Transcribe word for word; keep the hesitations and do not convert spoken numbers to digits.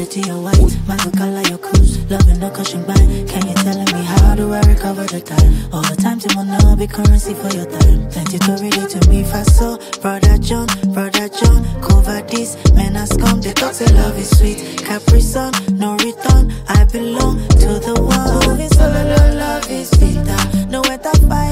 dirty or white. Man, go color your cruise. Loving no caution bind. Can you tell me how do I recover the time? All the time to wanna be currency for your time. Plenty to relate to me fast so. Brother John, brother John, cover this. Men are scum, they talk say love is sweet. Capri Sun, no return. I belong to the one. Moving solo, love is bitter. No weather fight.